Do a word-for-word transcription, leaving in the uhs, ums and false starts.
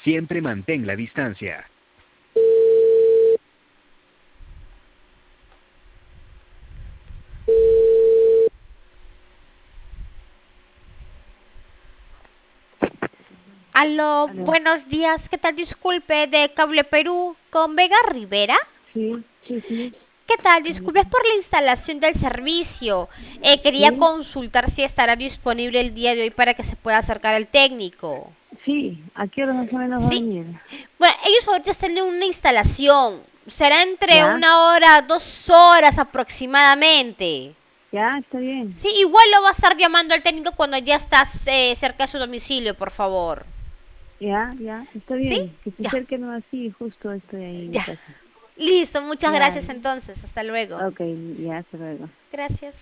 Siempre mantén la distancia. Aló, Aló. buenos días. ¿Qué tal? Disculpe, de Cable Perú con Vega Rivera. Sí, sí, sí. ¿Qué tal? Cable- Disculpe por la instalación del servicio. Eh, quería Sí, consultar si estará disponible el día de hoy para que se pueda acercar el técnico. sí. ¿A qué hora más o menos va a Sí. venir? Bueno, ellos ahorita están en una instalación. Será entre Ya, una hora, dos horas aproximadamente. ya, está bien. Sí, igual lo va a estar llamando el técnico cuando ya estás eh, cerca de su domicilio, por favor. Ya, ya, está ¿Sí? bien. Que se Ya, acerquen así, justo estoy ahí en mi ya. casa. Listo, muchas Ya, gracias entonces. Hasta luego. ok, ya, hasta luego. Gracias.